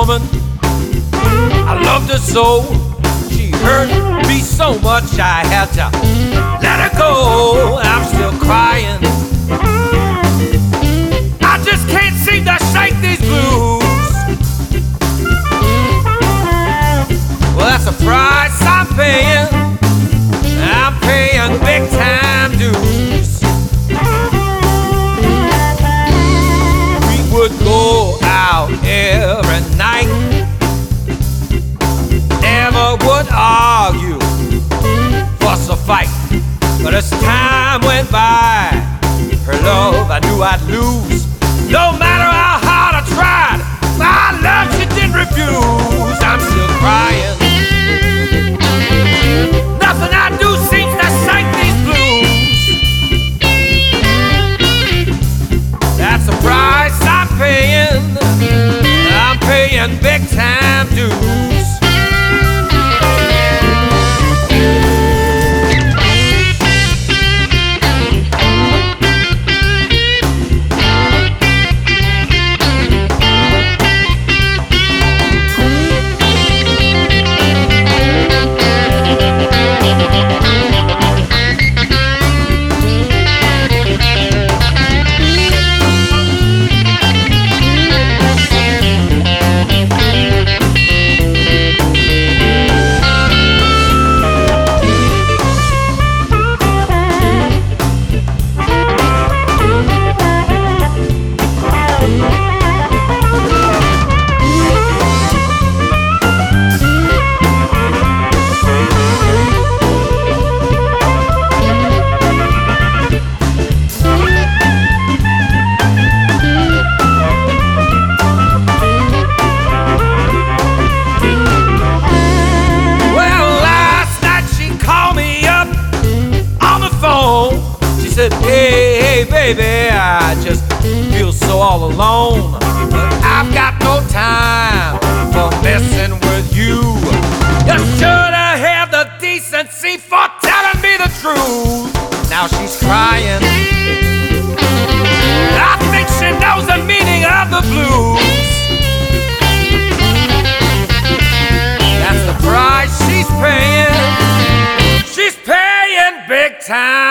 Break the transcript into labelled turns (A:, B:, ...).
A: woman. I loved her so. She hurt me so much I had to let her go. I'm still crying. I just can't seem to shake these blues. Well, that's the price I'm paying. I'm paying big time dues. We would go out every night, never would argue, fuss or fight. But as time went by, her love I knew I'd lose. No matter how hard I tried, my love she didn't refuse. I'm still crying. Nothing I do seems to sink these blues. That's the price I'm paying. I'm paying big time dues. Hey, baby, I just feel so all alone. But I've got no time for messing with you. You should have had the decency for telling me the truth. Now she's crying. I think she knows the meaning of the blues. That's the price she's paying. She's paying big time.